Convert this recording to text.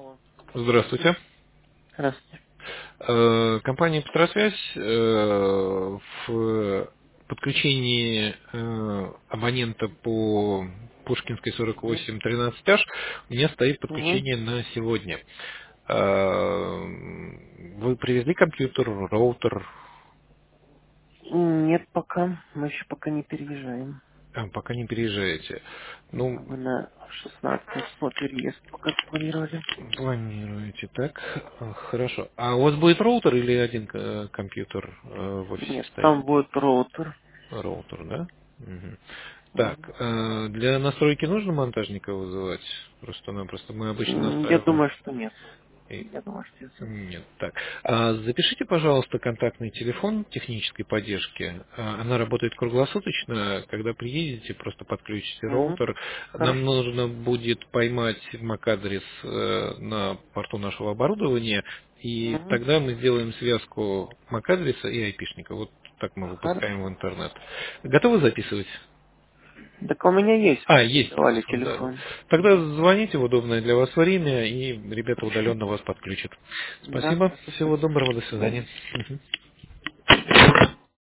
Алло. Здравствуйте. Здравствуйте. Компания «Петросвязь» в подключении абонента по Пушкинской Угу. 4813H у меня стоит Угу. подключение на сегодня. Вы привезли компьютер, роутер? Нет, пока. Мы еще пока не переезжаем. Пока не переезжаете. Ну, Мы на 16 число переезд пока запланировали. планируете, так? Хорошо. А у вас будет роутер или один компьютер в офисе Нет, стоит? там будет роутер. Роутер, да? Мгм. Так, Мгм. для настройки нужно монтажника вызывать? Просто мы обычно Я настраиваем. думаю, что нет. И- Я думаю, что нет. Нет, так. Запишите, пожалуйста, контактный телефон технической поддержки. Она работает круглосуточно. Когда приедете, просто подключите Угу. роутер. Нам Хорошо. нужно будет поймать MAC-адрес на порту нашего оборудования, и Угу. тогда мы сделаем связку MAC-адреса и IP-шника. Вот так мы выпускаем Хорошо. в интернет. Готовы записывать? Так у меня есть. Есть Давали телефон, да. телефон. Тогда звоните в удобное для вас время, и ребята Хорошо. удаленно вас подключат. Да, Спасибо. спасибо. Всего доброго. До До свидания. свидания. Мгм.